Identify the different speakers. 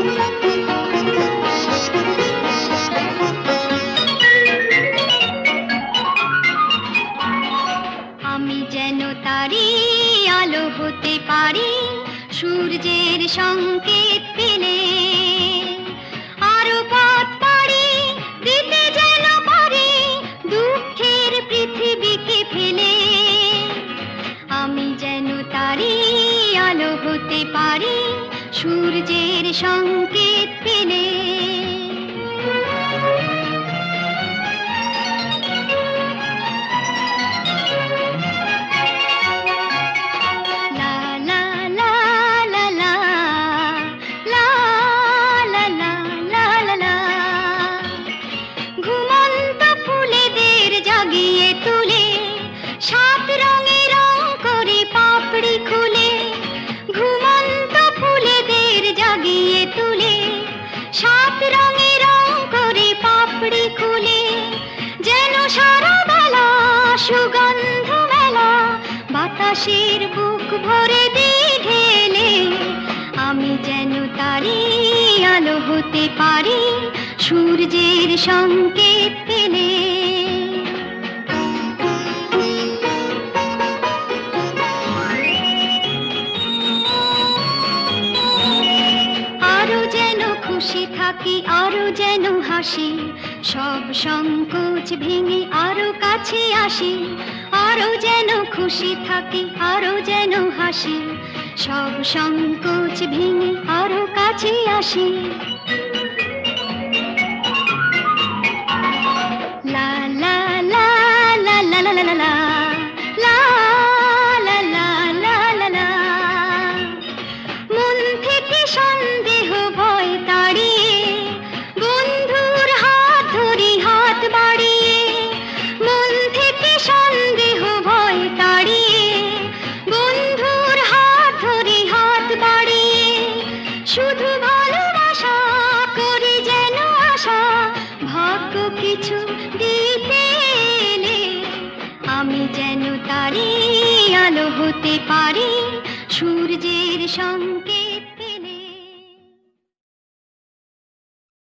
Speaker 1: আমি যেন তারি আলো হতে পারি সূর্যের সংকেত পেলে, আরো পথ পাড়ি দিতে যেন পারি দুঃখের পৃথিবীকে ফেলে। আমি যেন তারি আলো হতে পারি সূর্যের সংকেত পেলে। ঘুমন্ত ফুলেদের জাগিয়ে তুলে সাত রঙে রং করে পাপড়ি খুলে, ঘুমন্ত ফুলেদের জাগিয়ে তুলে সাত রঙে রং করে পাপড়ি খুলে, যেন সারা বেলা সুগন্ধ মেলা বাতাসের বুক ভরে দিয়ে ঢেলে। আমি যেন তারি আলো হতে পারি সূর্যের সংকেত পেলে। আরো যেন খুশি থাকি আরো যেন হাসি, সব সংকোচ ভেঙে আরো কাছে আসি। আরো যেন খুশি থাকি আরো যেন হাসি, সব সংকোচ ভেঙে আরো কাছে আসি। লা লা লা লা লা লা লা লা লা লা লা লা লা লা। মন থেকে সন্দেহ ভয় তাড়িয়ে বন্ধুর হাত ধরি হাত বাড়িয়ে, মন থেকে সন্দেহ ভয় তাড়িয়ে বন্ধুর হাত ধরি হাত বাড়িয়ে, শুধু ভালোবাসা করি যেন আশা ভাগ্য কিছু দিতে এলে। আমি যেন তারি আলো হতে পারি সূর্যের সংকেত পেলে।